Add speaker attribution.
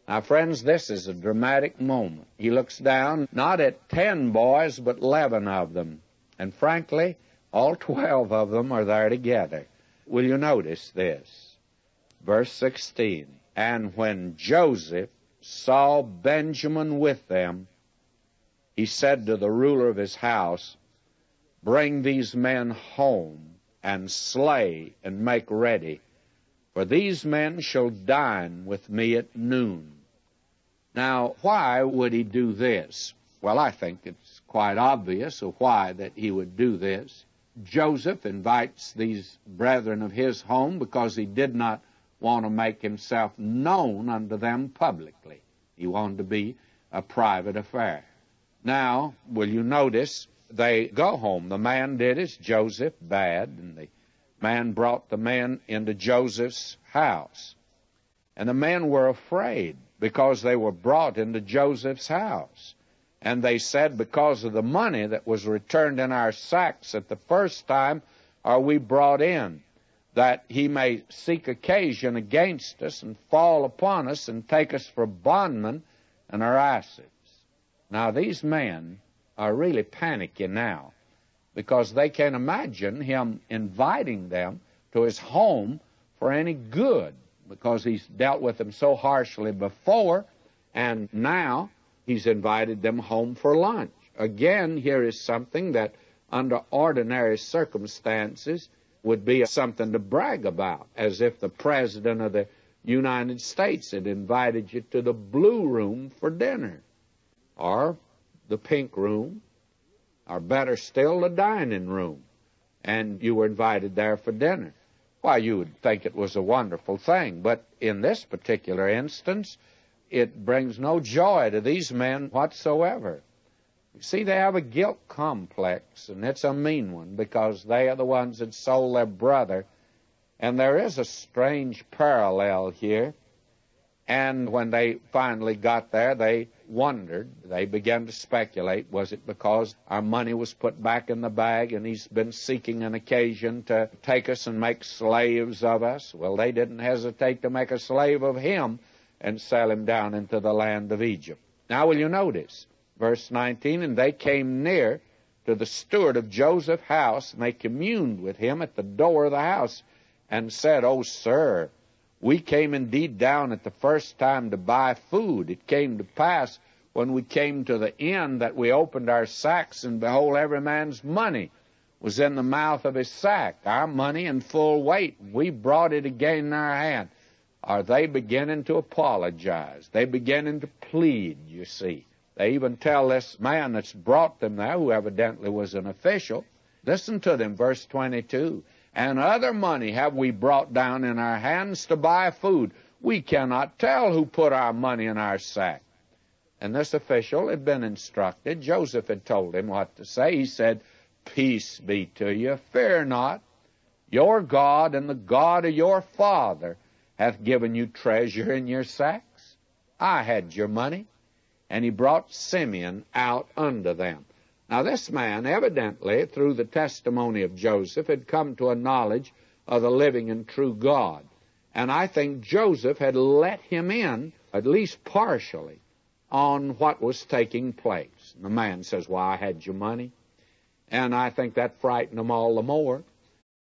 Speaker 1: Now, friends, this is a dramatic moment. He looks down, not at 10 boys, but 11 of them. And frankly, all 12 of them are there together. Will you notice this? Verse 16, and when Joseph saw Benjamin with them, he said to the ruler of his house, bring these men home, and slay and make ready, for these men shall dine with me at noon. Now, why would he do this? Well, I think it's quite obvious of why that he would do this. Joseph invites these brethren of his home because he did not want to make himself known unto them publicly. He wanted to be a private affair. Now, will you notice, they go home. The man did as Joseph bade, and the man brought the men into Joseph's house. And the men were afraid because they were brought into Joseph's house. And they said, because of the money that was returned in our sacks at the first time are we brought in, that he may seek occasion against us and fall upon us and take us for bondmen and our assets. Now, these men are really panicking now because they can't imagine him inviting them to his home for any good, because he's dealt with them so harshly before, and now he's invited them home for lunch. Again, here is something that under ordinary circumstances would be something to brag about, as if the President of the United States had invited you to the Blue Room for dinner, or the Pink Room, or better still, the dining room, and you were invited there for dinner. Why, you would think it was a wonderful thing, but in this particular instance, it brings no joy to these men whatsoever. You see, they have a guilt complex, and it's a mean one, because they are the ones that sold their brother. And there is a strange parallel here. And when they finally got there, they wondered. They began to speculate, was it because our money was put back in the bag and he's been seeking an occasion to take us and make slaves of us? Well, they didn't hesitate to make a slave of him and sell him down into the land of Egypt. Now, will you notice, verse 19, and they came near to the steward of Joseph's house, and they communed with him at the door of the house, and said, O sir, we came indeed down at the first time to buy food. It came to pass when we came to the inn that we opened our sacks, and behold, every man's money was in the mouth of his sack, our money in full weight. We brought it again in our hand. Are they beginning to apologize? They beginning to plead, you see. They even tell this man that's brought them there, who evidently was an official, listen to them, verse 22, and other money have we brought down in our hands to buy food. We cannot tell who put our money in our sack. And this official had been instructed. Joseph had told him what to say. He said, peace be to you, fear not. Your God and the God of your father hath given you treasure in your sacks. I had your money. And he brought Simeon out unto them. Now, this man, evidently, through the testimony of Joseph, had come to a knowledge of the living and true God. And I think Joseph had let him in, at least partially, on what was taking place. And the man says, well, I had your money. And I think that frightened them all the more.